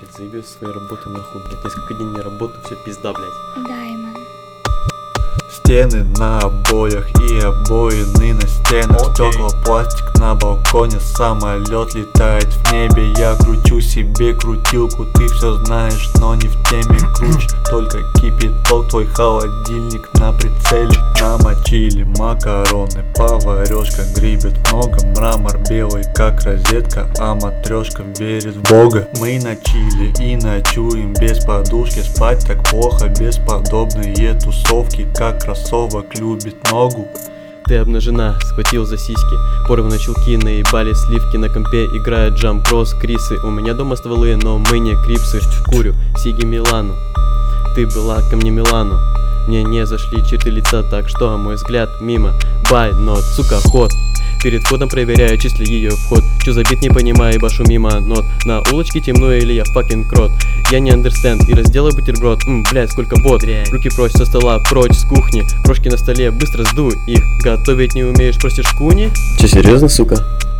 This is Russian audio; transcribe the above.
Блядь, заебешь своей работы нахуй, блядь. Несколько дней не работаю, все пизда, блядь. Даймон. Стены на обоях и обоины на стенах. Стекла, пластик на балконе, самолет летает в небе. Я кручу себе крутилку, ты все знаешь, но не в теме. Круче, только кипяток, твой холодильник на прицеле. Намочили макароны, поварешка гребет много. Мрамор белый, как розетка, а матрешка верит в Бога. Мы ночили и ночуем без подушки. Спать так плохо, бесподобные тусовки, как кроссовок любит ногу. Ты обнажена, схватил за сиськи. Порваны чулки, наебали сливки. На компе играет джамп-кросс, крисы. У меня дома стволы, но мы не крипсы. Курю, сиги Милану. Ты была ко мне Милану. Мне не зашли черты лица, так что мой взгляд мимо. Бай, нот, сука, ход. Перед входом проверяю, чист ли ее вход. Чё за бит, не понимаю, башу мимо нот. На улочке темно или я факин крот. Я не understand и разделаю бутерброд. Блядь, сколько бот. Руки прочь со стола, прочь с кухни. Прошки на столе, быстро сдуй их. Готовить не умеешь, просишь куни? Че, серьезно, сука?